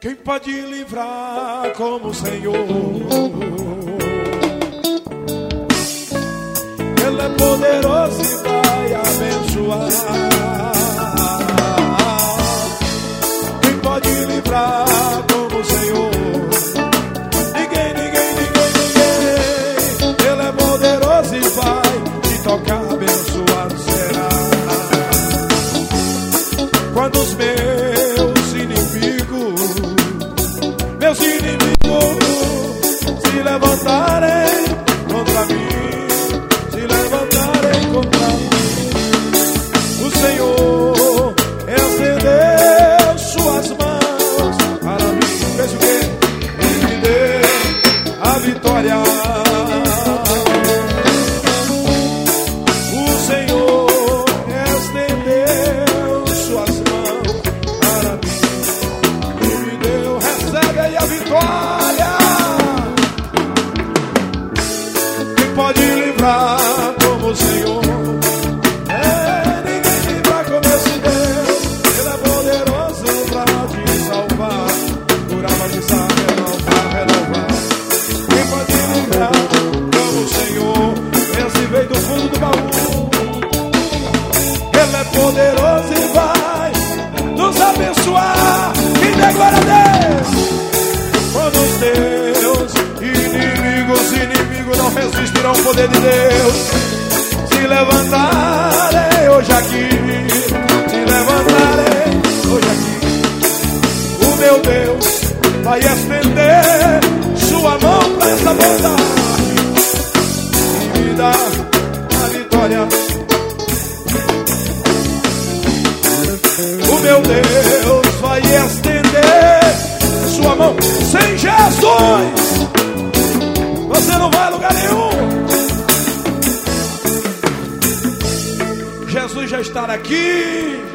Quem pode livrar como o Senhor? Ele é poderoso e vai abençoar. Quem pode livrar como o Senhor? Ninguém. Ele é poderoso e vai te tocar, abençoado será. Quando os meus inimigos se levantarem contra mim, o Senhor estendeu suas mãos para mim. Veja o que? Ele me deu a vitória. O Senhor estendeu suas mãos para mim. Ele me deu, recebe aí a vitória. Quem pode livrar como o Senhor? Ninguém livra como esse Deus. Ele é poderoso pra te salvar, curar, batizar, renovar. Quem pode livrar como o Senhor? Esse veio do fundo do baú. Ele é poderoso e vai nos abençoar. Quem dê glória a Deus. Quando os teus inimigos não resistirão ao poder de Deus. Se levantarem hoje aqui, o meu Deus vai estender sua mão para essa bondade e me dar a vitória. O meu Deus vai estender sua mão. Sem Jesus você não vai a lugar nenhum. Jesus já está aqui.